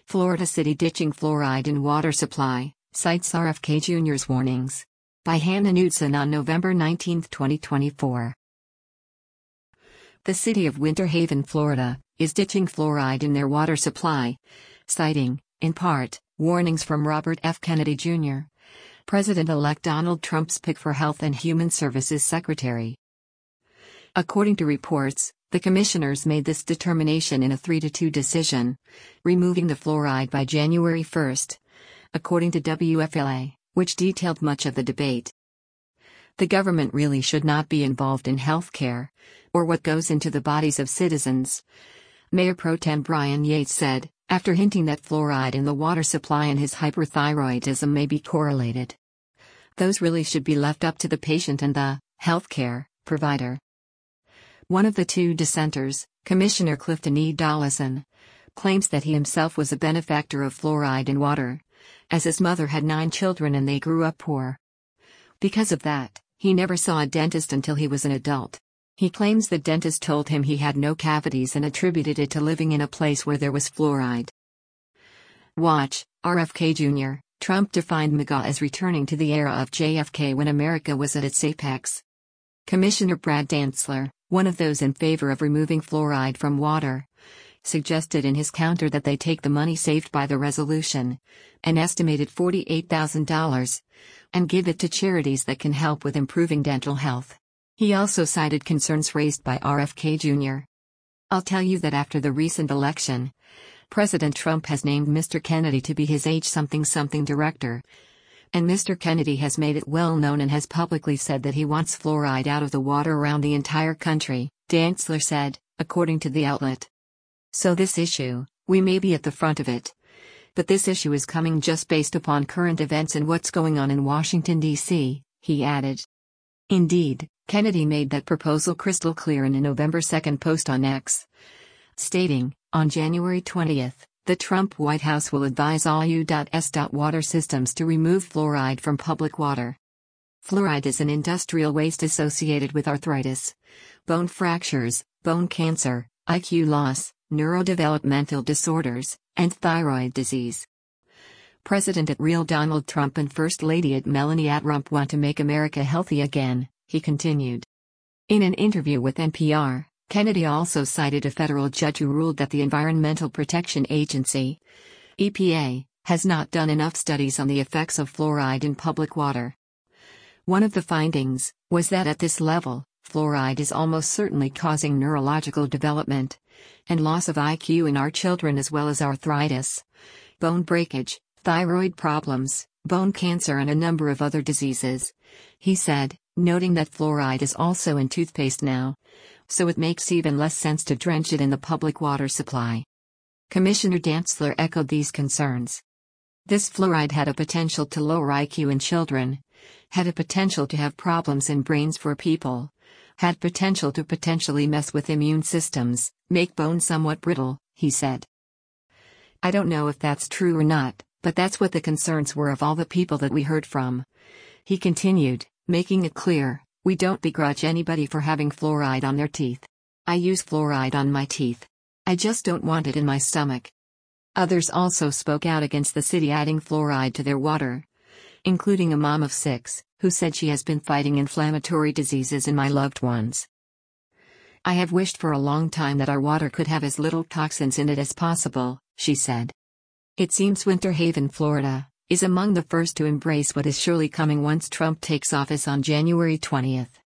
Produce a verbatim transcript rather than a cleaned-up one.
Florida City ditching fluoride in water supply, cites R F K Junior's warnings. By Hannah Knudsen on November nineteenth, twenty twenty-four. The city of Winter Haven, Florida, is ditching fluoride in their water supply, citing, in part, warnings from Robert F. Kennedy Junior, President-elect Donald Trump's pick for Health and Human Services Secretary. According to reports, the commissioners made this determination in a three to two decision, removing the fluoride by January first, according to W F L A, which detailed much of the debate. The government really should not be involved in health care, or what goes into the bodies of citizens, Mayor Pro Tem Brian Yates said, after hinting that fluoride in the water supply and his hyperthyroidism may be correlated. Those really should be left up to the patient and the healthcare provider. One of the two dissenters, Commissioner Clifton E. Dollison, claims that he himself was a benefactor of fluoride in water, as his mother had nine children and they grew up poor. Because of that, he never saw a dentist until he was an adult. He claims the dentist told him he had no cavities and attributed it to living in a place where there was fluoride. Watch, R F K Junior, Trump defined MAGA as returning to the era of J F K when America was at its apex. Commissioner Brad Dantzler, one of those in favor of removing fluoride from water, suggested in his counter that they take the money saved by the resolution, an estimated forty-eight thousand dollars, and give it to charities that can help with improving dental health. He also cited concerns raised by R F K Junior I'll tell you that after the recent election, President Trump has named Mister Kennedy to be his H something something director, and Mister Kennedy has made it well known and has publicly said that he wants fluoride out of the water around the entire country, Dantzler said, according to the outlet. So this issue, we may be at the front of it. But this issue is coming just based upon current events and what's going on in Washington, D C, he added. Indeed, Kennedy made that proposal crystal clear in a November second post on X, stating, on January twentieth, the Trump White House will advise all U S water systems to remove fluoride from public water. Fluoride is an industrial waste associated with arthritis, bone fractures, bone cancer, I Q loss, neurodevelopmental disorders, and thyroid disease. President at Real Donald Trump and First Lady at Melanie at Trump want to make America healthy again, he continued. In an interview with N P R, Kennedy also cited a federal judge who ruled that the Environmental Protection Agency, E P A, has not done enough studies on the effects of fluoride in public water. One of the findings was that at this level, fluoride is almost certainly causing neurological development and loss of I Q in our children, as well as arthritis, bone breakage, thyroid problems, bone cancer, and a number of other diseases, he said, noting that fluoride is also in toothpaste now, so it makes even less sense to drench it in the public water supply. Commissioner Dantzler echoed these concerns. This fluoride had a potential to lower I Q in children, had a potential to have problems in brains for people, had potential to potentially mess with immune systems, make bones somewhat brittle, he said. I don't know if that's true or not, but that's what the concerns were of all the people that we heard from. He continued, making it clear, we don't begrudge anybody for having fluoride on their teeth. I use fluoride on my teeth. I just don't want it in my stomach. Others also spoke out against the city adding fluoride to their water, including a mom of six, who said she has been fighting inflammatory diseases in my loved ones. I have wished for a long time that our water could have as little toxins in it as possible, she said. It seems Winter Haven, Florida, is among the first to embrace what is surely coming once Trump takes office on January twentieth.